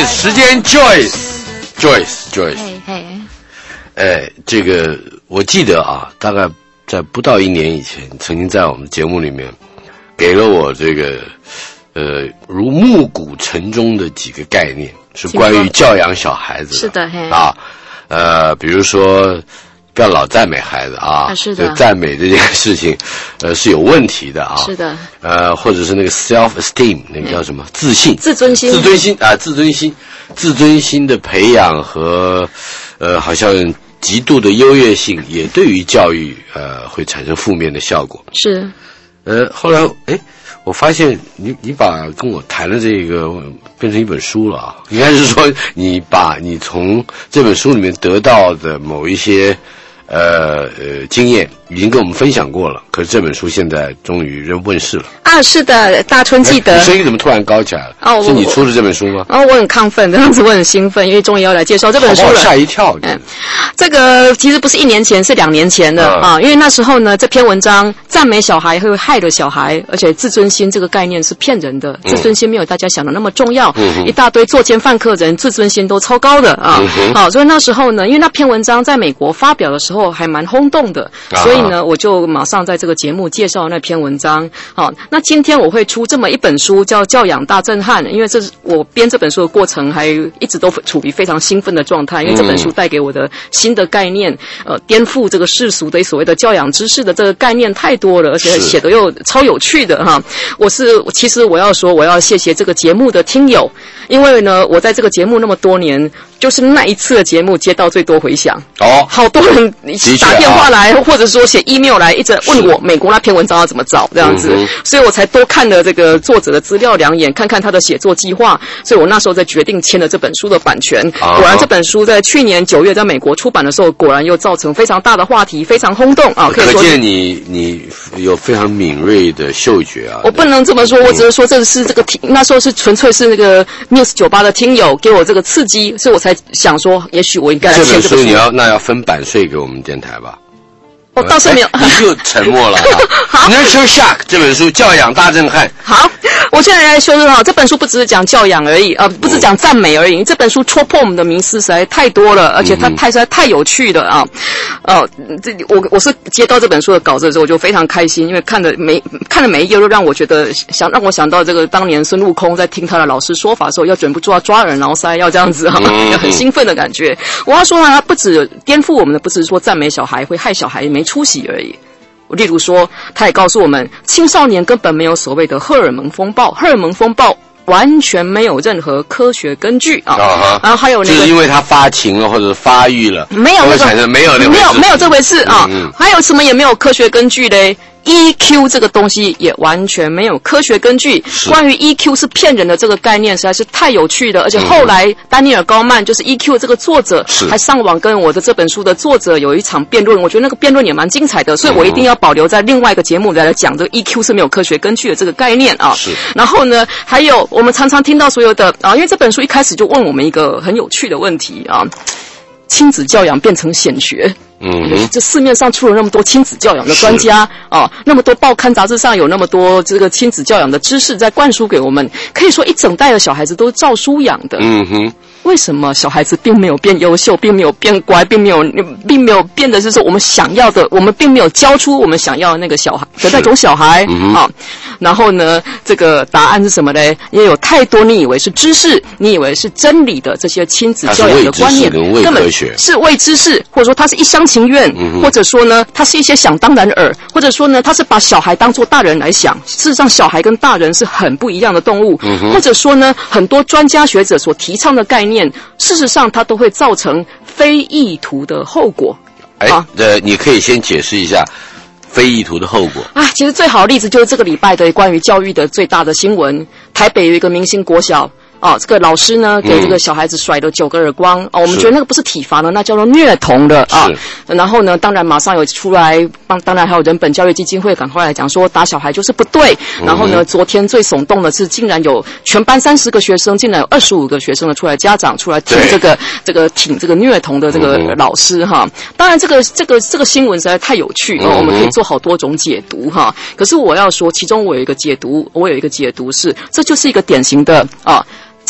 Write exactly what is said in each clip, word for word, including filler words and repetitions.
Joyce 时间 Joyce Joyce Joyce， 嘿嘿， 哎，这个我记得啊，大概在不到一年以前，曾经在我们节目里面给了我这个呃如暮鼓晨钟的几个概念，是关于教养小孩子的。 是的，嘿啊，呃，比如说不要老赞美孩子啊， 啊是的， 赞美这件事情，呃，是有问题的啊。 是的， 呃，或者是那个 self esteem， 那个叫什么？自信、 自尊心、 自尊心啊，自尊心、自尊心的培养和呃，好像极度的优越性，也对于教育呃会产生负面的效果。 是， 呃，后来哎，我发现你你把跟我谈的这个变成一本书了啊，应该是说你把你从这本书里面得到的某一些。呃呃，经验已经跟我们分享过了，可是这本书现在终于问世了啊！是的，大春记得。 你声音怎么突然高起来了？哦，是你出的这本书吗？ 哦，我很亢奋，这样子我很兴奋，因为终于要来介绍这本书了。 吓一跳！ 嗯，这个其实不是一年前，是两年前的、嗯、啊，因为那时候呢，这篇文章赞美小孩会害了小孩，而且自尊心这个概念是骗人的，自尊心没有大家想的那么重要。嗯、一大堆作奸犯科人，自尊心都超高的啊！嗯、好，所以那时候呢，因为那篇文章在美国发表的时候还蛮轰动的，所以呢，我就马上在这个节目介绍那篇文章。好，那今天我会出这么一本书，叫《教养大震撼》，因为这是我编这本书的过程，还一直都处于非常兴奋的状态，因为这本书带给我的新的概念，呃，颠覆这个世俗的所谓的教养知识的这个概念太多了，而且写得又超有趣的哈。我是其实我要说，我要谢谢这个节目的听友，因为呢，我在这个节目那么多年。就是那一次的节目接到最多回响哦，好多人打电话来，或者说写 email 来，一直问我美国那篇文章要怎么找这样子，嗯、所以我才多看了这个作者的资料两眼，看看他的写作计划，所以我那时候才决定签了这本书的版权。啊、果然这本书在去年九月在美国出版的时候，果然又造成非常大的话题，非常轰动啊！可以说可见你你有非常敏锐的嗅觉啊！ 我不能这么说，我只是说这是这个听那时候是纯粹是那个 News 九八的听友给我这个刺激，所以我才。想说，也许我应该来签这本书。 这本书你要那要分版税给我们电台吧？ 我倒是没有， 你就沉默了。好 ，Nurture Shock 这本书教养大震撼。 好，我现在来说说哈，这本书不只是讲教养而已，呃，不是讲赞美而已。这本书戳破我们的迷思实在太多了，而且它太实在太有趣了啊！呃，这我我是接到这本书的稿子的时候，我就非常开心，因为看的每看的每一页都让我觉得想让我想到这个当年孙悟空在听他的老师说法的时候，要忍不住要抓耳挠腮，要这样子哈，嗯、很兴奋的感觉。我要说呢，它不止颠覆我们的，不是说赞美小孩会害小孩没出息而已。例如说，他也告诉我们，青少年根本没有所谓的荷尔蒙风暴，荷尔蒙风暴完全没有任何科学根据啊。Uh-huh, 然后还有那个， 就是因为他发情了或者发育了， 没有那个产生没有那没有没有这回事啊。嗯嗯还有什么也没有科学根据嘞。E Q 这个东西也完全没有科学根据。关于 E Q 是骗人的这个概念实在是太有趣了，而且后来、嗯、丹尼尔高曼就是 E Q 这个作者还上网跟我的这本书的作者有一场辩论，我觉得那个辩论也蛮精彩的，所以我一定要保留在另外一个节目来来讲这个 E Q 是没有科学根据的这个概念啊。是。然后呢，还有我们常常听到所有的啊，因为这本书一开始就问我们一个很有趣的问题啊，亲子教养变成显学。嗯，这市面上出了那么多亲子教养的专家啊，那么多报刊杂志上有那么多这个亲子教养的知识在灌输给我们，可以说一整代的小孩子都是照书养的。嗯哼。为什么小孩子并没有变优秀，并没有变乖，并没有并没有变得是说我们想要的，我们并没有教出我们想要的那个小孩的那种小孩、嗯、啊？然后呢，这个答案是什么呢？也有太多你以为是知识，你以为是真理的这些亲子教养的观念，根本是伪知识，或者说它是一厢情愿、嗯，或者说呢，它是一些想当然耳，或者说呢，它是把小孩当作大人来想。事实上，小孩跟大人是很不一样的动物，嗯、或者说呢，很多专家学者所提倡的概念。事实上，它都会造成非意图的后果。 哎，呃，你可以先解释一下非意图的后果啊。其实最好的例子就是这个礼拜的关于教育的最大的新闻，台北有一个明星国小。哦，这个老师呢给这个小孩子甩了九个耳光、嗯、哦，我们觉得那个不是体罚呢，那叫做虐童的啊。然后呢，当然马上有出来，当然还有人本教育基金会赶快来讲说打小孩就是不对。嗯、然后呢，昨天最耸动的是，竟然有全班三十个学生，竟然有二十五个学生的出来家长出来挺这个这个挺这个虐童的这个老师哈。当然，这个这个这个新闻实在太有趣、哦、我们可以做好多种解读哈。可是我要说，其中我有一个解读，我有一个解读是，这就是一个典型的啊。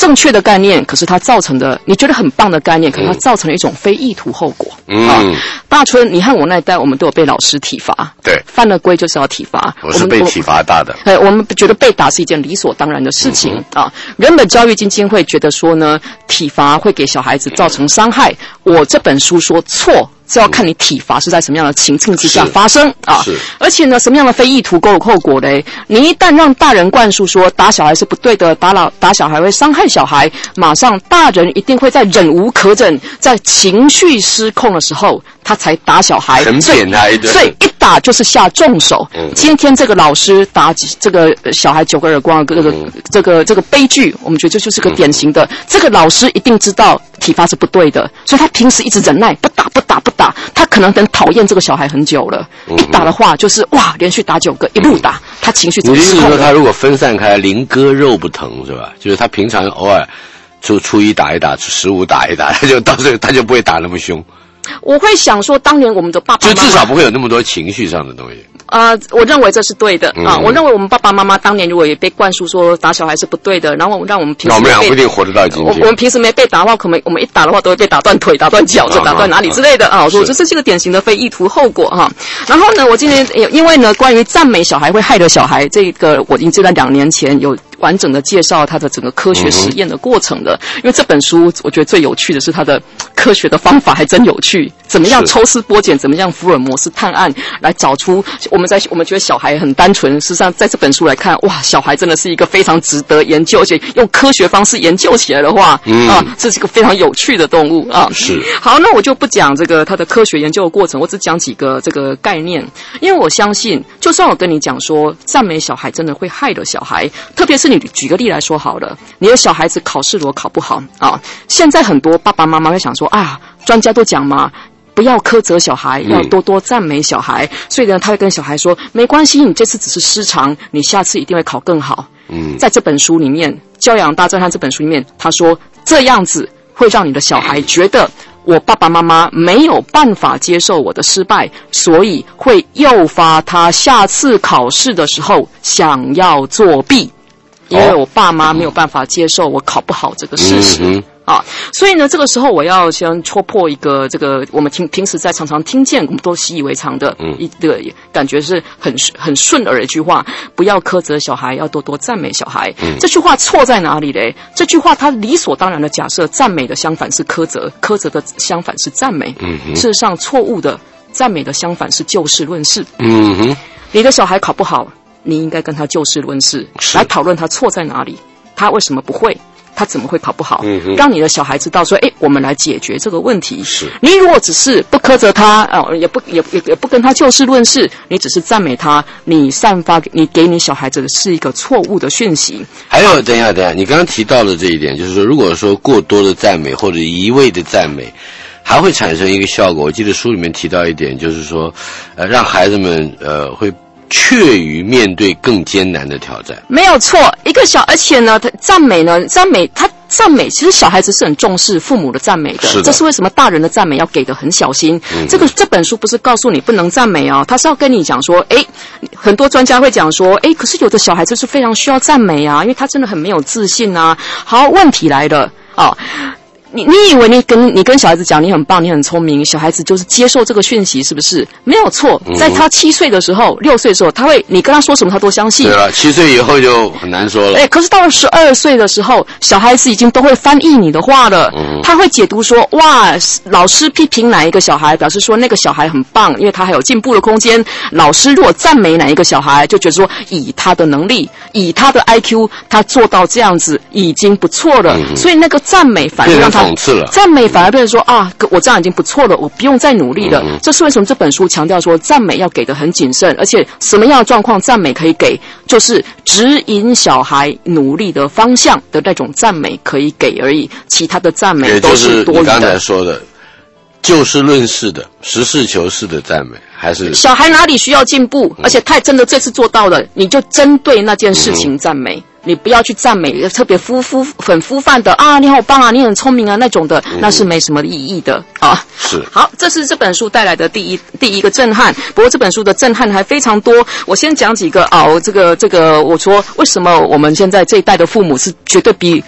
正确的概念，可是它造成的你觉得很棒的概念，可是它造成了一种非意图后果。嗯，啊、大春，你和我那一代，我们都有被老师体罚， 对， 犯了规就是要体罚。 我是被体罚大的。 哎，我们觉得被打是一件理所当然的事情、嗯、啊。人本教育基金会觉得说呢，体罚会给小孩子造成伤害。我这本书说错。是要看你体罚是在什么样的情境之下发生啊！而且呢，什么样的非意图后果嘞？你一旦让大人灌输说打小孩是不对的，打老打小孩会伤害小孩，马上大人一定会在忍无可忍，在情绪失控的时候，他才打小孩。 很变态的， 所以一打就是下重手。嗯、今天这个老师打这个小孩九个耳光，这个、嗯、这个这个悲剧，我们觉得这就是个典型的。嗯、这个老师一定知道体罚是不对的，所以他平时一直忍耐，不打不打不打。他可能很讨厌这个小孩很久了，嗯、一打的话就是哇，连续打九个，一路打，嗯、他情绪怎么失控了？ 你是说他如果分散开，零割肉不疼是吧？就是他平常偶尔初初一打一打，十五打一打，他就到时候他就不会打那么凶。 我会想说，当年我们的爸爸妈妈就至少不会有那么多情绪上的东西。 呃，我认为这是对的啊、嗯！我认为我们爸爸妈妈当年如果也被灌输说打小孩是不对的，然后让我们平时那我们俩不一定活得到今天。 我我们平时没被打的话，可能我们一打的话都会被打断腿、打断脚、就打断哪里之类的啊！我说这是这个典型的非意图后果哈。然后呢，我今天因为呢，关于赞美小孩会害了小孩，这个我已经就在两年前有完整的介绍它的整个科学实验的过程的。因为这本书我觉得最有趣的是它的科学的方法还真有趣，怎么样抽丝剥茧，怎么样福尔摩斯探案来找出我们在我们觉得小孩很单纯，事实上在这本书来看，哇，小孩真的是一个非常值得研究，而且用科学方式研究起来的话，嗯、啊，这是一个非常有趣的动物啊。 是。 好，那我就不讲这个它的科学研究的过程，我只讲几个这个概念，因为我相信，就算我跟你讲说赞美小孩真的会害了小孩，特别是你举个例来说好了，你的小孩子考试如果考不好啊，现在很多爸爸妈妈会想说啊，专家都讲嘛。不要苛责小孩，要多多赞美小孩。嗯、所以呢，他会跟小孩说：“没关系，你这次只是失常，你下次一定会考更好。”嗯，在这本书里面，《教养大震撼》这本书里面，他说这样子会让你的小孩觉得我爸爸妈妈没有办法接受我的失败，所以会诱发他下次考试的时候想要作弊，因为我爸妈没有办法接受我考不好这个事实。嗯嗯啊，所以呢，这个时候我要先戳破一个这个我们听平时在常常听见，我们都习以为常的，嗯，一个感觉是很很顺耳的一句话：不要苛责小孩，要多多赞美小孩。嗯，这句话错在哪里嘞？这句话它理所当然的假设赞美的相反是苛责，苛责的相反是赞美。嗯，事实上错误的，赞美的相反是就事论事。嗯哼，你的小孩考不好，你应该跟他就事论事，来讨论他错在哪里，他为什么不会。他怎么会考不好？嗯、让你的小孩知道说，哎，我们来解决这个问题。是你如果只是不苛责他，哦，也不也也也不跟他就事论事，你只是赞美他，你散发你给你小孩子的是一个错误的讯息。 还有，等一下，等一下，你刚刚提到的这一点，就是说，如果说过多的赞美或者一味的赞美，还会产生一个效果。我记得书里面提到一点，就是说，呃，让孩子们呃会。怯于面对更艰难的挑战， 没有错。一个小，而且呢，他赞美呢，赞美他赞美，其实小孩子是很重视父母的赞美的。是的，这是为什么大人的赞美要给得很小心。嗯、这个这本书不是告诉你不能赞美哦，他是要跟你讲说，哎，很多专家会讲说，哎，可是有的小孩子是非常需要赞美啊，因为他真的很没有自信啊。好，问题来了哦。你你以为你跟你跟小孩子讲你很棒，你很聪明，小孩子就是接受这个讯息，是不是？没有错，在他七岁的时候、六岁的时候，他会你跟他说什么他都相信。 对了，七岁以后就很难说了。 哎，可是到了十二岁的时候，小孩子已经都会翻译你的话了。嗯，他会解读说，哇，老师批评哪一个小孩，表示说那个小孩很棒，因为他还有进步的空间。老师如果赞美哪一个小孩，就觉得说以他的能力，以他的 I Q， 他做到这样子已经不错了。嗯、所以那个赞美反而让他。 讽刺了， 赞美反而变成说啊，我这样已经不错了，我不用再努力了。嗯、这是为什么这本书强调说赞美要给得很谨慎，而且什么样的状况赞美可以给，就是指引小孩努力的方向的那种赞美可以给而已，其他的赞美都是多余的。也就是你刚才说的，就事论事的、实事求是的赞美，还是小孩哪里需要进步，嗯、而且他真的这次做到了，你就针对那件事情赞美。嗯你不要去赞美特别敷敷很敷泛的啊，你好棒啊，你很聪明啊那种的，那是没什么意义的啊。 是。 好，这是这本书带来的第一第一个震撼。不过这本书的震撼还非常多，我先讲几个啊。这个这个，我说为什么我们现在这一代的父母是绝对比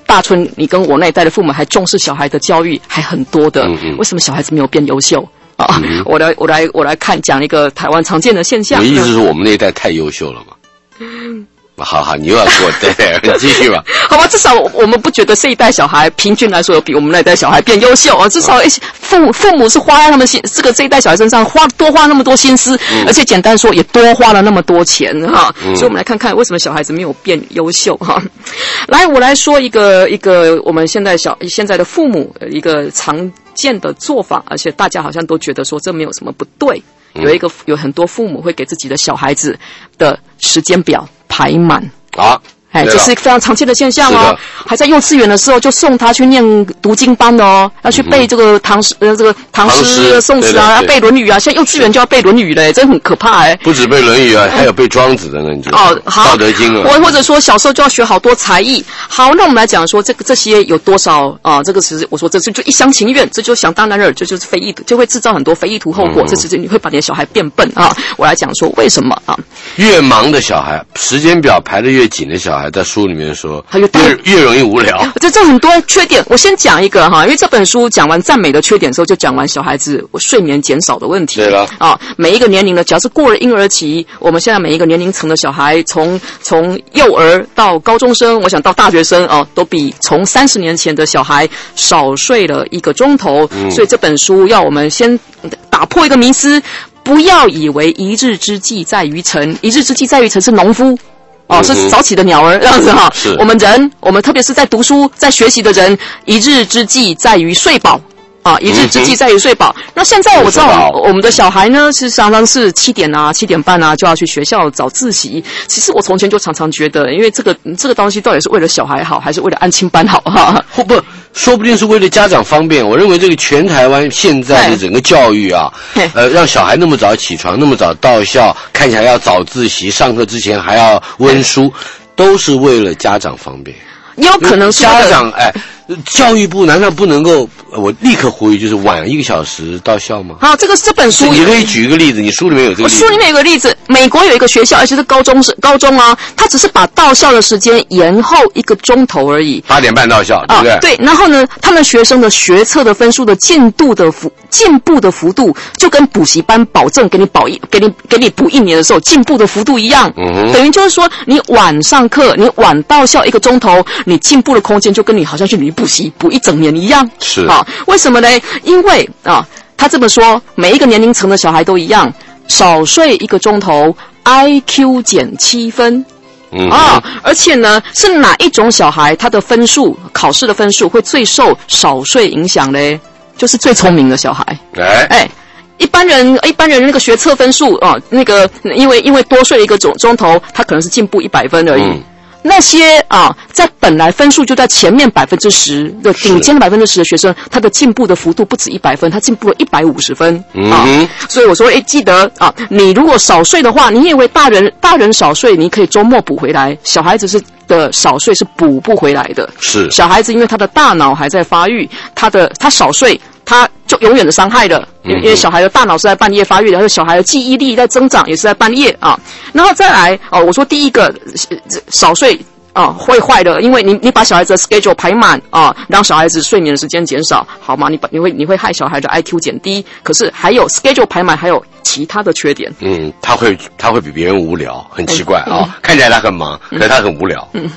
大春，你跟我那一代的父母还重视小孩的教育，还很多的。嗯嗯，为什么小孩子没有变优秀？啊、嗯，我来我来我来看讲一个台湾常见的现象。 你的意思是说我们那一代太优秀了吗？嗯。好好，你又要说对，继续吧。 好吧，至少我们不觉得这一代小孩平均来说有比我们那一代小孩变优秀啊。至少父母父母是花在他们心这个这一代小孩身上花多花那么多心思，嗯、而且简单说也多花了那么多钱哈。嗯、所以我们来看看为什么小孩子没有变优秀哈。来，我来说一个一个我们现在小现在的父母一个常见的做法，而且大家好像都觉得说这没有什么不对。有一个有很多父母会给自己的小孩子的时间表排满啊， 哎，这是一个非常常见的现象哦。还在幼稚园的时候就送他去念读经班的哦，要去背这个唐诗呃这个唐诗宋词啊，要背《论语》啊。现在幼稚园就要背《论语》嘞，真很可怕哎。 不止背《论语》啊，还有背庄子的呢，你觉得？哦，好，《道德经》啊。 或或者说小时候就要学好多才艺。好，那我们来讲说这个这些有多少啊？这个是我说这是就一厢情愿，这就想当然尔，这就是非意图，就会制造很多非意图后果。嗯、这是你会把你的小孩变笨啊！我来讲说为什么啊？ 越忙的小孩，时间表排得越紧的小孩，在书里面说，越越容易无聊。 这这很多缺点，我先讲一个哈，因为这本书讲完赞美的缺点之后，就讲完小孩子睡眠减少的问题。 对了啊，每一个年龄的，只要是过了婴儿期，我们现在每一个年龄层的小孩，从从幼儿到高中生，我想到大学生啊，都比从三十年前的小孩少睡了一个钟头。嗯、所以这本书要我们先打破一个迷思。不要以为一日之计在于晨，一日之计在于晨是农夫，哦，是早起的鸟儿这样子哈。我们人，我们特别是在读书、在学习的人，一日之计在于睡饱。啊，一日之计在于睡饱。嗯、那现在我知道我们的小孩呢，是常常是七点啊、七点半啊就要去学校早自习。其实我从前就常常觉得，因为这个这个东西到底是为了小孩好，还是为了安亲班好哈？ 或不，说不定是为了家长方便。我认为这个全台湾现在的整个教育啊，呃，让小孩那么早起床、那么早到校，看起来要早自习，上课之前还要温书，都是为了家长方便。 也有可能是家长哎。教育部难道不能够？我立刻呼吁，就是晚一个小时到校吗？ 好，这个这本书你可以举一个例子，你书里面有这个例子。 我书里面有个例子，美国有一个学校，而且是高中是高中啊，他只是把到校的时间延后一个钟头而已， 八点半到校，对不对？ 啊、对，然后呢，他们学生的学测的分数的进度的幅进步的幅度，就跟补习班保证给你保一给你给你补一年的时候进步的幅度一样。嗯哼，等于就是说，你晚上课，你晚到校一个钟头，你进步的空间就跟你好像去你补习补一整年一样。 是啊，为什么呢？因为啊，他这么说，每一个年龄层的小孩都一样，少睡一个钟头 ，I Q 减七分。嗯啊，而且呢，是哪一种小孩他的分数考试的分数会最受少睡影响呢？就是最聪明的小孩。 哎哎，一般人一般人那个学测分数啊，那个因为因为多睡了一个钟钟头，他可能是进步一百分而已。嗯，那些啊，在本来分数就在前面百分之十的顶尖的百分之十的学生，他的进步的幅度不止一百分，他进步了一百五十分、嗯、啊！所以我说，哎，记得啊，你如果少睡的话，你以为大人大人少睡，你可以周末补回来，小孩子是的少睡是补不回来的。 是小孩子，因为他的大脑还在发育，他的他少睡。他就永远的伤害了，因为小孩的大脑是在半夜发育的，还有小孩的记忆力在增长也是在半夜啊。然后再来哦，我说第一个少睡啊会坏的，因为你你把小孩子的 schedule 排满啊，让小孩子睡眠的时间减少，好吗？你把你会你会害小孩的 I Q 减低。可是还有 schedule 排满，还有其他的缺点。 嗯，他会他会比别人无聊，很奇怪啊、嗯哦，看起来他很忙，可是他很无聊。嗯。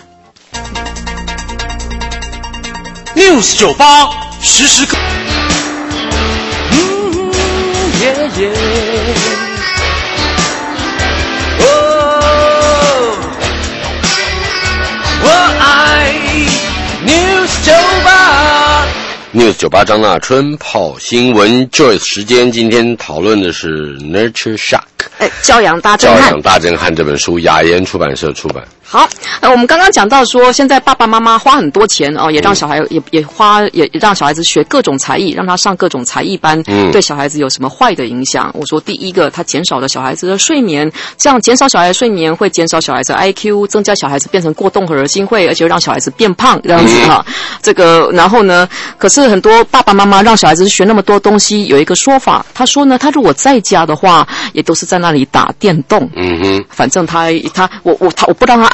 News 九八时时刻。Yeah, yeah. Oh, oh, I News 九八 News 九八张大春跑新闻 Joyce 时间，今天讨论的是 Nurture Shock， 哎，教养大震撼， 教养大震撼这本书，雅言出版社出版。 好，呃，我们刚刚讲到说，现在爸爸妈妈花很多钱哦，也让小孩、嗯、也也花也让小孩子学各种才艺，让他上各种才艺班，嗯，对小孩子有什么坏的影响？我说第一个，它减少了小孩子的睡眠，这样减少小孩的睡眠会减少小孩子的 I Q， 增加小孩子变成过动和恶心会，而且让小孩子变胖这样子哈、嗯。这个，然后呢，可是很多爸爸妈妈让小孩子学那么多东西，有一个说法，他说呢，他如果在家的话，也都是在那里打电动，嗯哼，反正他他我我他我不让他安。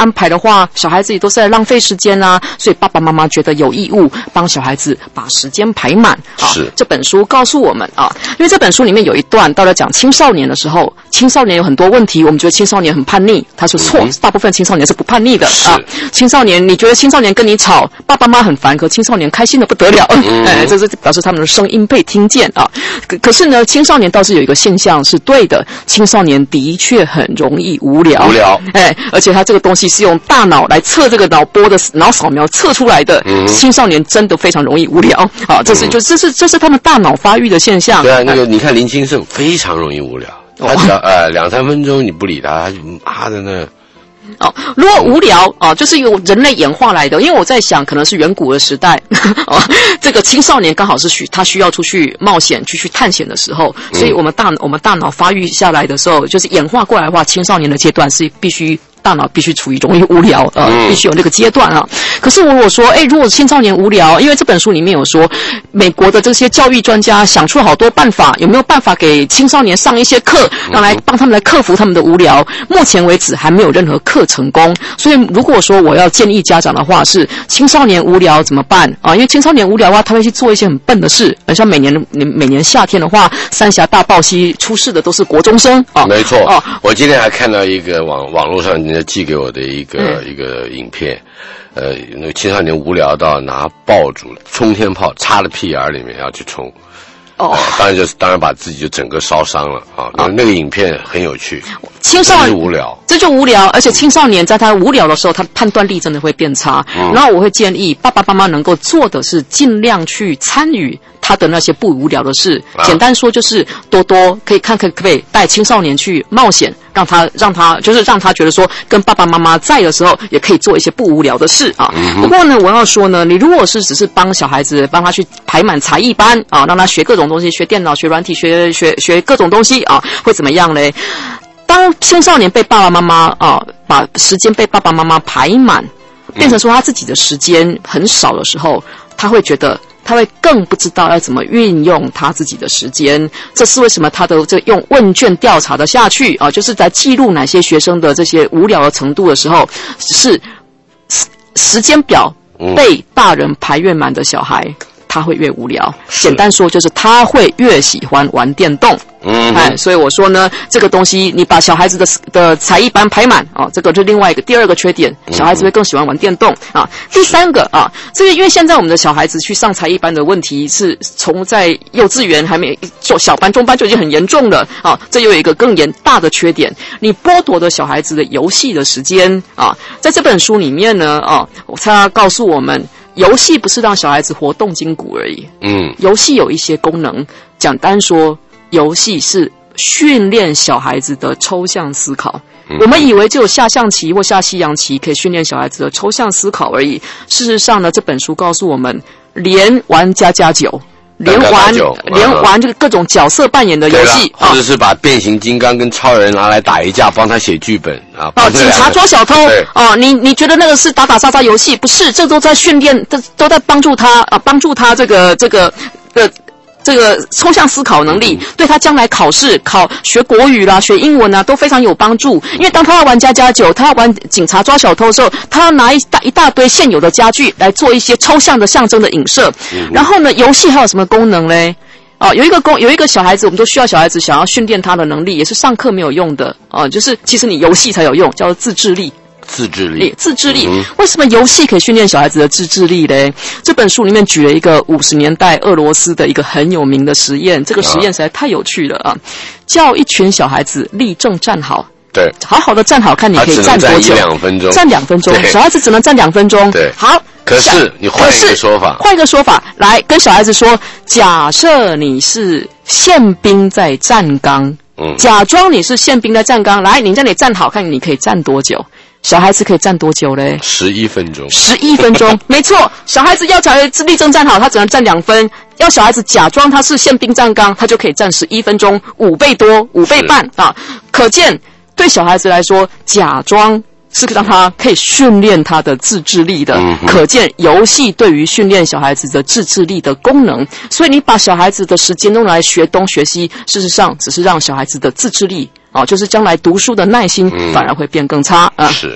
安排的话，小孩子也都是在浪费时间啊，所以爸爸妈妈觉得有义务帮小孩子把时间排满啊。 是这本书告诉我们啊，因为这本书里面有一段到了讲青少年的时候，青少年有很多问题，我们觉得青少年很叛逆，他说错，嗯、大部分青少年是不叛逆的啊。青少年，你觉得青少年跟你吵，爸爸妈妈很烦，可青少年开心的不得了，嗯、哎，这是表示他们的声音被听见啊。可可是呢，青少年倒是有一个现象是对的，青少年的确很容易无聊， 无聊， 哎，而且他这个东西是用大脑来测这个脑波的脑扫描测出来的，嗯、青少年真的非常容易无聊啊，这是、嗯、就这是这是他们大脑发育的现象。 对啊，那个你看林清盛非常容易无聊，他只要、哦、呃两三分钟你不理他，他就妈的那。 哦，如果无聊哦，就是由人类演化来的。因为我在想，可能是远古的时代，哦，这个青少年刚好是需他需要出去冒险、去去探险的时候，所以我们大我们大脑发育下来的时候，就是演化过来的话，青少年的阶段是必须。大脑必须处于容易无聊，呃，必须有那个阶段啊。可是如果说，哎，如果青少年无聊，因为这本书里面有说，美国的这些教育专家想出了好多办法，有没有办法给青少年上一些课，让来帮他们来克服他们的无聊？目前为止还没有任何课成功。所以如果说我要建议家长的话，是青少年无聊怎么办啊？因为青少年无聊的话，他会去做一些很笨的事，像每年每年夏天的话，三峡大爆溪出事的都是国中生啊。 没错，哦，我今天还看到一个网网络上人家寄给我的一个、嗯、一个影片，呃，那个青少年无聊到拿爆竹冲天炮插了屁眼里面要去冲，哦、呃，当然就是当然把自己就整个烧伤了啊。那、哦、那个影片很有趣， 青少年无聊， 这就无聊，而且青少年在他无聊的时候，他判断力真的会变差。嗯、然后我会建议爸爸妈妈能够做的是尽量去参与他的那些不无聊的事，啊、简单说就是多多可以看可可不可以带青少年去冒险，让他让他就是让他觉得说跟爸爸妈妈在的时候也可以做一些不无聊的事啊。嗯、不过呢，我要说呢，你如果是只是帮小孩子帮他去排满才艺班啊，让他学各种东西，学电脑、学软体、学学学各种东西啊，会怎么样嘞？当青少年被爸爸妈妈啊把时间被爸爸妈妈排满，变成说他自己的时间很少的时候，他会觉得。他会更不知道要怎么运用他自己的时间，这是为什么他的这用问卷调查的下去啊，就是在记录哪些学生的这些无聊的程度的时候，是时间表被大人排越满的小孩，他会越无聊。简单说就是他会越喜欢玩电动。嗯，哎，所以我说呢，这个东西你把小孩子的的才艺班排满啊，这个是另外一个第二个缺点，小孩子会更喜欢玩电动啊。第三个啊，这个因为现在我们的小孩子去上才艺班的问题是从在幼稚园还没做小班、中班就已经很严重了啊，这又有一个更严大的缺点，你剥夺了小孩子的游戏的时间啊。在这本书里面呢啊，他告诉我们。游戏不是让小孩子活动筋骨而已，嗯，游戏有一些功能，简单说，游戏是训练小孩子的抽象思考。嗯、我们以为只有下象棋或下西洋棋可以训练小孩子的抽象思考而已。事实上呢，这本书告诉我们，连玩家家酒。连玩连玩这个各种角色扮演的游戏， 或者是把变形金刚跟超人拿来打一架，帮他写剧本啊。 哦，警察抓小偷哦，你你觉得那个是打打杀杀游戏？不是，这都在训练，这都在帮助他啊，帮助他这个这个呃。这个抽象思考能力对他将来考试、考学国语啦、学英文啊都非常有帮助。因为当他要玩家家酒，他要玩警察抓小偷的时候，他要拿一大一大堆现有的家具来做一些抽象的象征的影射。嗯、然后呢，游戏还有什么功能嘞？哦，有一个功，有一个小孩子，我们都需要小孩子想要训练他的能力，也是上课没有用的哦，就是其实你游戏才有用，叫做自制力。 自制力， 自制力。嗯、为什么游戏可以训练小孩子的自制力呢？这本书里面举了一个五十年代俄罗斯的一个很有名的实验，这个实验实在太有趣了啊！叫一群小孩子立正站好， 对， 好好的站好，看你可以站多久？ 站两分钟， 站两分钟，小孩子只能站两分钟。 对， 好。 可是你换一个说法， 换一个说法来跟小孩子说：假设你是宪兵在站岗，嗯，假装你是宪兵在站岗，来，你在那里站好，看你可以站多久。小孩子可以站多久嘞？ 十一分钟。 十一分钟，没错。小孩子要小孩子立正站好，他只能站两分；要小孩子假装他是宪兵站岗，他就可以站十一分钟，五倍多，五倍半啊！可见对小孩子来说，假装是让他可以训练他的自制力的。嗯、可见游戏对于训练小孩子的自制力的功能。所以你把小孩子的时间用来学东学西，事实上只是让小孩子的自制力。哦，就是将来读书的耐心反而会变更差、嗯、啊。 是，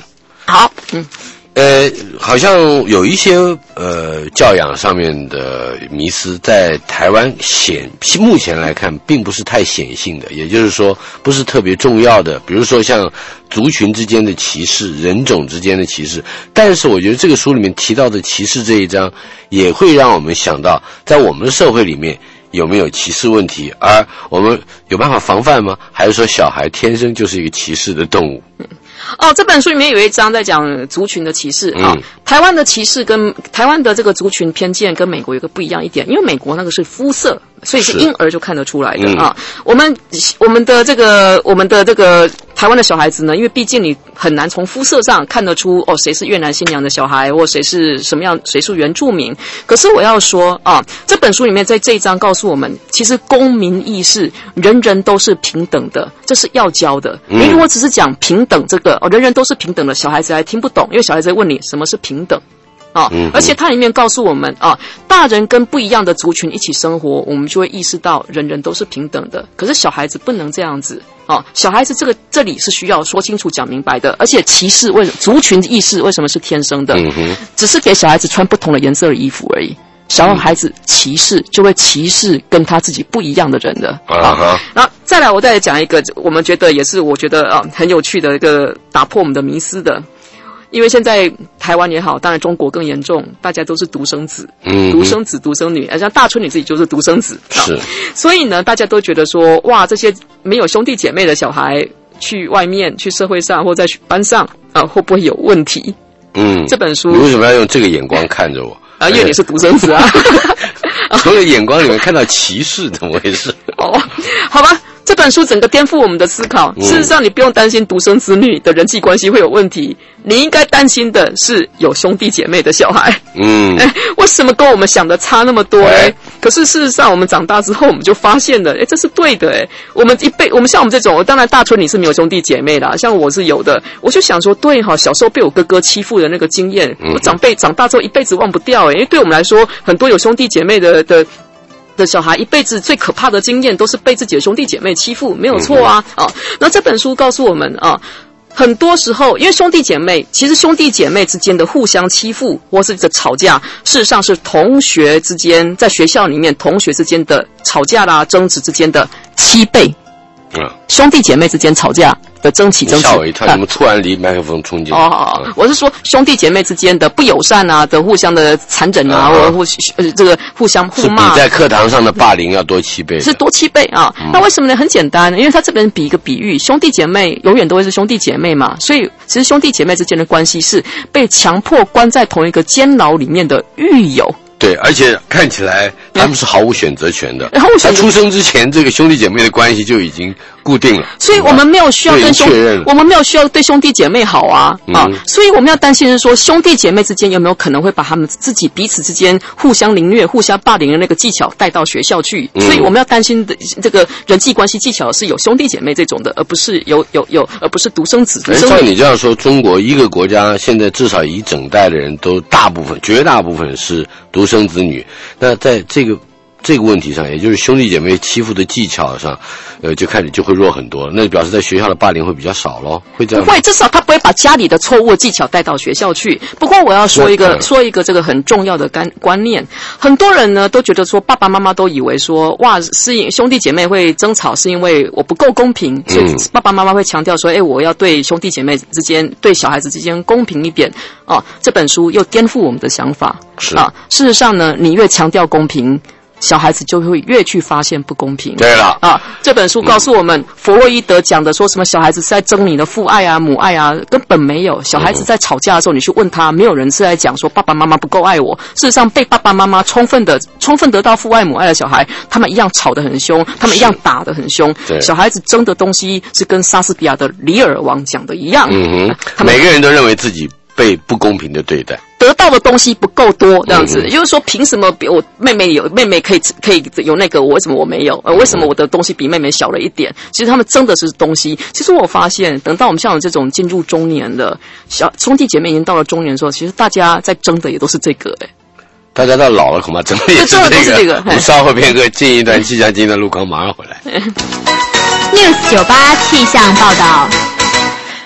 好，嗯。 呃，好像有一些呃教养上面的迷思，在台湾显目前来看，并不是太显性的，也就是说，不是特别重要的。比如说像族群之间的歧视、人种之间的歧视，但是我觉得这个书里面提到的歧视这一章，也会让我们想到，在我们的社会里面有没有歧视问题，而我们有办法防范吗？还是说小孩天生就是一个歧视的动物？ 嗯哦，这本书里面有一章在讲族群的歧视啊、嗯哦。台湾的歧视跟台湾的这个族群偏见跟美国有个不一样一点，因为美国那个是肤色，所以是婴儿就看得出来的啊、嗯。我们我们的这个我们的这个台湾的小孩子呢，因为毕竟你很难从肤色上看得出哦谁是越南新娘的小孩，或谁是什么样，谁是原住民。可是我要说啊，这本书里面在这一章告诉我们，其实公民意识，人人都是平等的，这是要教的。嗯、你如果只是讲平等这个。哦，人人都是平等的，小孩子还听不懂，因为小孩子问你什么是平等，啊、哦嗯，而且它里面告诉我们啊，大人跟不一样的族群一起生活，我们就会意识到人人都是平等的。可是小孩子不能这样子，哦，小孩子这个这里是需要说清楚、讲明白的。而且歧视为族群意识为什么是天生的？嗯、只是给小孩子穿不同的颜色的衣服而已。小孩子歧视就会歧视跟他自己不一样的人的啊，然后再来我再来讲一个我们觉得也是我觉得啊很有趣的一个打破我们的迷思的，因为现在台湾也好，当然中国更严重，大家都是独生子，嗯，独生子独生女，像大春你自己就是独生子， 是， 所以呢大家都觉得说哇这些没有兄弟姐妹的小孩去外面去社会上或在班上啊会不会有问题？嗯，这本书你为什么要用这个眼光看着我？ 啊，因为你是独生子啊！ 从你眼光里面看到歧视，怎么回事？ 哦，好吧，这本书整个颠覆我们的思考。嗯、事实上，你不用担心独生子女的人际关系会有问题，你应该担心的是有兄弟姐妹的小孩。嗯，哎，为什么跟我们想的差那么多嘞？哎、可是事实上，我们长大之后，我们就发现了，哎，这是对的。哎，我们一辈，我们像我们这种，当然大春你是没有兄弟姐妹啦，像我是有的。我就想说，对哈，小时候被我哥哥欺负的那个经验，嗯、我长辈长大之后一辈子忘不掉。哎，因为对我们来说，很多有兄弟姐妹的的。的小孩一辈子最可怕的经验都是被自己的兄弟姐妹欺负，没有错啊！啊，那这本书告诉我们啊，很多时候因为兄弟姐妹，其实兄弟姐妹之间的互相欺负或是的吵架，事实上是同学之间在学校里面同学之间的吵架啦、争执之间的七倍。嗯，兄弟姐妹之间吵架的争起争起， 吓我一跳！怎么突然离麦克风冲进？ 哦，嗯、我是说兄弟姐妹之间的不友善啊，的互相的残忍啊，或者互呃这个互相互骂， 是比在课堂上的霸凌要多七倍， 是多七倍啊！嗯、那为什么呢？很简单，因为他这边比一个比喻，兄弟姐妹永远都会是兄弟姐妹嘛，所以其实兄弟姐妹之间的关系是被强迫关在同一个监牢里面的狱友。 对，而且看起来他们是毫无选择权的。他出生之前，这个兄弟姐妹的关系就已经固定了， 所以我们没有需要跟兄，我们没有需要对兄弟姐妹好啊、嗯、啊！所以我们要担心是说，兄弟姐妹之间有没有可能会把他们自己彼此之间互相凌虐、互相霸凌的那个技巧带到学校去？嗯、所以我们要担心的这个人际关系技巧是有兄弟姐妹这种的，而不是有有有，而不是独生子。独生照你这样说，中国一个国家现在至少一整代的人都大部分、绝大部分是独生子女。那在这个这个问题上，也就是兄弟姐妹欺负的技巧上，呃，就开始就会弱很多了。那表示在学校的霸凌会比较少咯，会这样？ 不会，至少他不会把家里的错误的技巧带到学校去。不过我要说一个、嗯、说一个这个很重要的观观念，很多人呢都觉得说，爸爸妈妈都以为说，哇，是兄弟姐妹会争吵是因为我不够公平，所以爸爸妈妈会强调说，哎，我要对兄弟姐妹之间、对小孩子之间公平一点。哦，这本书又颠覆我们的想法。 是啊，事实上呢，你越强调公平，小孩子就会越去发现不公平。 对了啊，这本书告诉我们，嗯、弗洛伊德讲的说什么小孩子是在争你的父爱啊、母爱啊，根本没有。小孩子在吵架的时候，你去问他，没有人是在讲说爸爸妈妈不够爱我。事实上，被爸爸妈妈充分的、充分得到父爱母爱的小孩，他们一样吵得很凶，他们一样打得很凶。小孩子争的东西是跟莎士比亚的《李尔王》讲的一样。嗯哼，他们每个人都认为自己被不公平的对待。 得到的东西不够多，这样子，也、嗯、就是说，凭什么比我妹妹有妹妹可以可以有那个，我为什么我没有？呃，为什么我的东西比妹妹小了一点？其实他们争的是东西。其实我发现，等到我们像我这种进入中年的小兄弟姐妹已经到了中年的时候，其实大家在争的也都是这个、欸。哎， 大家到老了，恐怕争的也是这个。 都是这个。 我们稍后片刻进一段气象厅的路况，马上回来。 News 九八气象报道。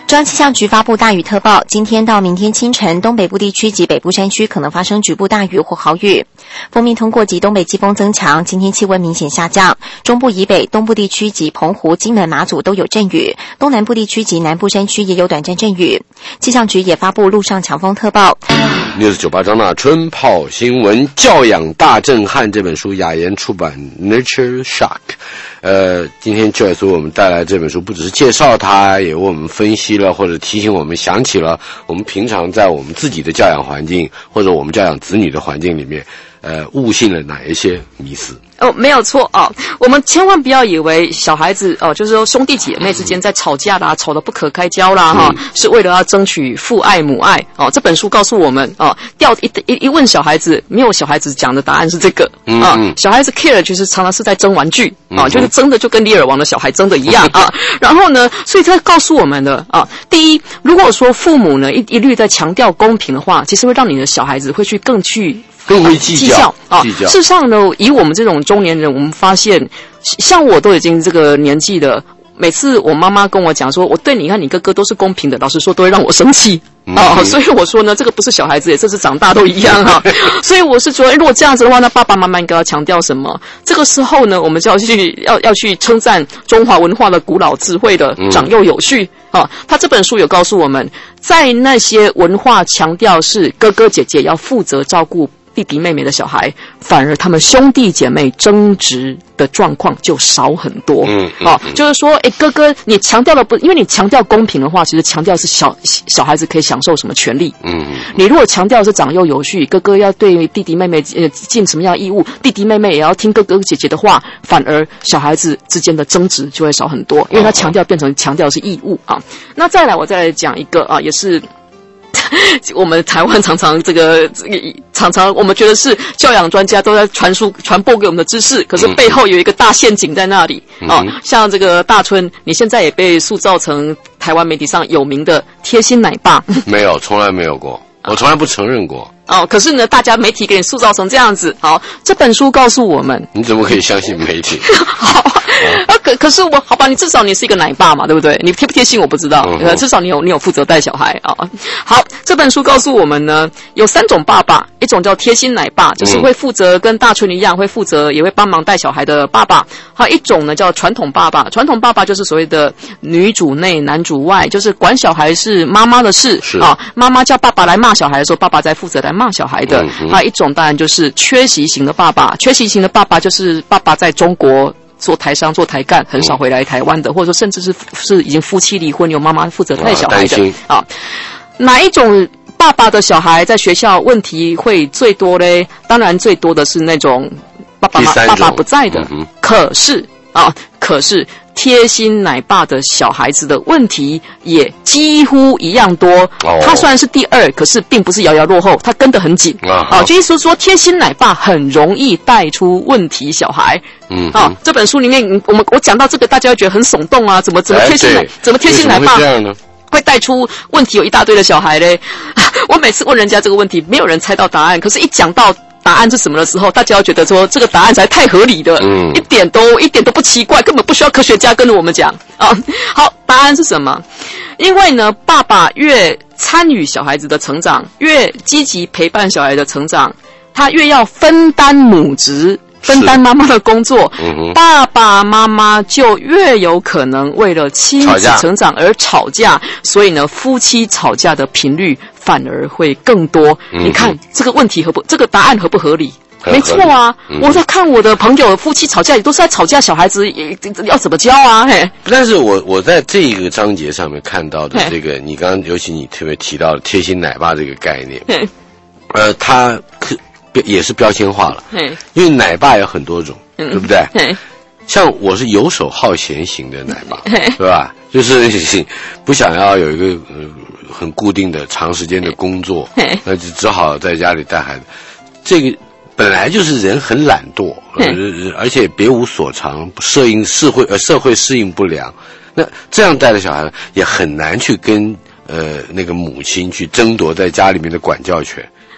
中央气象局发布大雨特报，今天到明天清晨，东北部地区及北部山区可能发生局部大雨或豪雨。锋面通过及东北季风增强，今天气温明显下降。中部以北、东部地区及澎湖、金门、马祖都有阵雨，东南部地区及南部山区也有短暂阵雨。气象局也发布陆上强风特报。 六十九八张娜春泡新闻，教养大震撼这本书雅言出版 Nature Shock。呃，今天 Joyce 为我们带来这本书，不只是介绍它，也为我们分析了或者提醒我们想起了我们平常在我们自己的教养环境或者我们教养子女的环境里面，呃，误信了哪一些迷思。 哦，没有错哦，我们千万不要以为小孩子哦，就是说兄弟姐妹之间在吵架啦，吵得不可开交啦哈、嗯，是为了要争取父爱母爱哦。这本书告诉我们哦，调一一一问小孩子，没有小孩子讲的答案是这个啊、嗯哦，小孩子 care 就是常常是在争玩具啊、哦，就是争的就跟李尔王的小孩争的一样啊。然后呢，所以他告诉我们的啊，第一，如果说父母呢一一律在强调公平的话，其实会让你的小孩子会去更去。 更会计较啊！事实上呢，以我们这种中年人，我们发现，像我都已经这个年纪了，每次我妈妈跟我讲说，我对你和你哥哥都是公平的，老实说都会让我生气啊、嗯。所以我说呢，这个不是小孩子，这是长大都一样啊。所以我是说，如果这样子的话，那爸爸妈妈应该要强调什么？这个时候呢，我们就要去要要去称赞中华文化的古老智慧的长幼有序。啊，他这本书有告诉我们，在那些文化强调是哥哥姐姐要负责照顾弟弟妹妹的小孩，反而他们兄弟姐妹争执的状况就少很多。嗯，嗯哦，就是说，哎，哥哥，你强调的不，因为你强调公平的话，其实强调是小小孩子可以享受什么权利。嗯，你如果强调是长幼有序，哥哥要对弟弟妹妹呃尽什么样的义务，弟弟妹妹也要听哥哥姐姐的话，反而小孩子之间的争执就会少很多，因为他强调变成强调是义务啊。那再来，我再来讲一个啊，也是。我们台湾常常这个常常我们觉得是教养专家都在传输传播给我们的知识，可是背后有一个大陷阱在那里啊、哦。像这个大春，你现在也被塑造成台湾媒体上有名的贴心奶爸。 没有，从来没有过，我从来不承认过。 哦，可是呢，大家媒体给你塑造成这样子。好，这本书告诉我们， 你怎么可以相信媒体？ 好。啊，可可是我好吧，你至少你是一个奶爸嘛，对不对？你贴不贴心我不知道，嗯、至少你有你有负责带小孩啊、哦。好，这本书告诉我们呢，有三种爸爸，一种叫贴心奶爸，就是会负责跟大春一样，会负责也会帮忙带小孩的爸爸。还有一种呢叫传统爸爸，传统爸爸就是所谓的女主内男主外，就是管小孩是妈妈的事啊，妈妈叫爸爸来骂小孩的时候，爸爸在负责来骂小孩的。嗯、还有一种当然就是缺席型的爸爸，缺席型的爸爸就是爸爸在中国。做台商做台干，很少回来台湾的，或者说甚至是是已经夫妻离婚，由妈妈负责带小孩的啊。哪一种爸爸的小孩在学校问题会最多嘞？当然最多的是那种爸爸妈爸爸不在的。嗯、可是啊，可是贴心奶爸的小孩子的问题也几乎一样多。哦、他虽然是第二，可是并不是遥遥落后，他跟得很紧。啊，啊就意思说贴心奶爸很容易带出问题小孩。嗯，啊，这本书里面，我们我讲到这个，大家会觉得很耸动啊，怎么怎么贴心奶，怎么贴心奶爸会带出问题有一大堆的小孩嘞？我每次问人家这个问题，没有人猜到答案，可是一讲到答案是什么的时候，大家要觉得说这个答案才太合理的，嗯，一点都一点都不奇怪，根本不需要科学家跟着我们讲啊。好，答案是什么？因为呢，爸爸越参与小孩子的成长，越积极陪伴小孩的成长，他越要分担母职。分担妈妈的工作，嗯、爸爸妈妈就越有可能为了妻子成长而吵架，所以呢，夫妻吵架的频率反而会更多。嗯、你看这个问题合不？这个答案合不合理？没错啊，嗯、我在看我的朋友夫妻吵架，也都是在吵架，小孩子要怎么教啊？嘿。 但是我我在这个章节上面看到的这个，你刚刚尤其你特别提到的贴心奶爸这个概念，呃，他可。也是标签化了，因为奶爸有很多种，嗯、对不对？像我是游手好闲型的奶爸，对吧？就是不想要有一个、呃、很固定的长时间的工作，那就只好在家里带孩子。这个本来就是人很懒惰，呃、而且别无所长，适应社会呃社会适应不良。那这样带的小孩也很难去跟呃那个母亲去争夺在家里面的管教权。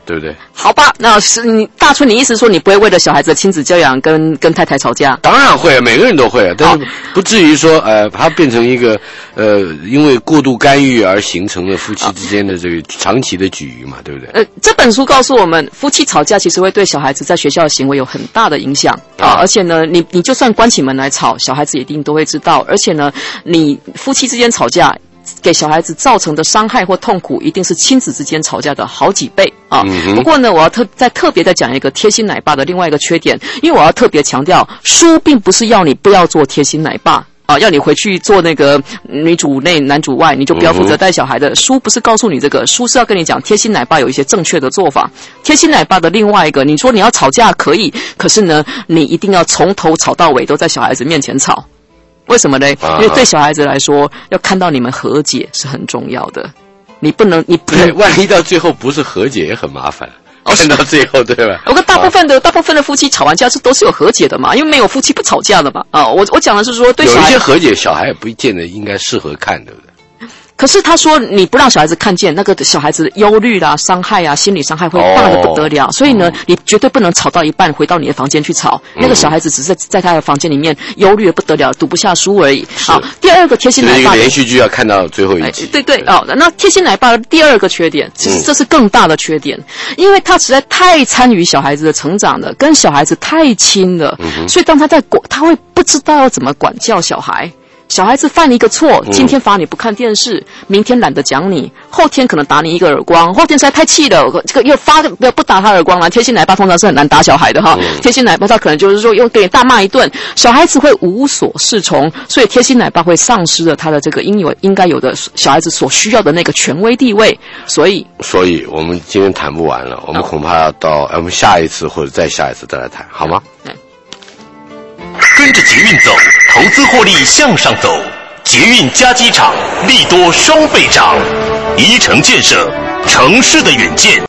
对不对？ 好吧，那是你大春，你意思说你不会为了小孩子的亲子教养跟跟太太吵架？ 当然会，每个人都会，但是不至于说呃，它变成一个呃，因为过度干预而形成了夫妻之间的这个长期的龃龉嘛，对不对？ 呃，这本书告诉我们，夫妻吵架其实会对小孩子在学校的行为有很大的影响啊，而且呢，你你就算关起门来吵，小孩子一定都会知道，而且呢，你夫妻之间吵架。给小孩子造成的伤害或痛苦，一定是亲子之间吵架的好几倍啊！嗯、不过呢，我要特再特别的讲一个贴心奶爸的另外一个缺点，因为我要特别强调，书并不是要你不要做贴心奶爸啊，要你回去做那个女主内男主外，你就不要负责带小孩的。嗯、书不是告诉你这个，书是要跟你讲贴心奶爸有一些正确的做法。贴心奶爸的另外一个，你说你要吵架可以，可是呢，你一定要从头吵到尾都在小孩子面前吵。为什么呢？因为对小孩子来说，要看到你们和解是很重要的。你不能，你不能， 万一到最后不是和解也很麻烦。哦、看到最后，对吧？ 我跟大部分的、啊、大部分的夫妻吵完架是都是有和解的嘛，因为没有夫妻不吵架的嘛。啊，我我讲的是说，对小孩有一些和解，小孩也不见得应该适合看，对不对？ 可是他说你不让小孩子看见，那个小孩子的忧虑啦、伤害啊、心理伤害会大得不得了。哦、所以呢，你绝对不能吵到一半回到你的房间去吵。嗯、那个小孩子只是在在他的房间里面忧虑得不得了，读不下书而已。好，第二个贴心奶爸， 一个连续剧要看到最后一集。 哎、对对哦，那贴心奶爸的第二个缺点，其实这是更大的缺点，嗯、因为他实在太参与小孩子的成长了，跟小孩子太亲了，嗯、所以当他在管，他会不知道要怎么管教小孩。小孩子犯了一个错，今天罚你不看电视，嗯、明天懒得讲你，后天可能打你一个耳光，后天实在太气了，这个又发不不打他耳光了。贴心奶爸通常是很难打小孩的哈，嗯、贴心奶爸他可能就是说用给你大骂一顿，小孩子会无所适从，所以贴心奶爸会丧失了他的这个应有应该有的小孩子所需要的那个权威地位，所以所以我们今天谈不完了，我们恐怕要到我们下一次或者再下一次再来谈，好吗？嗯跟着捷运走，投资获利向上走。捷运加机场，利多双倍涨。宜城建设，城市的远见。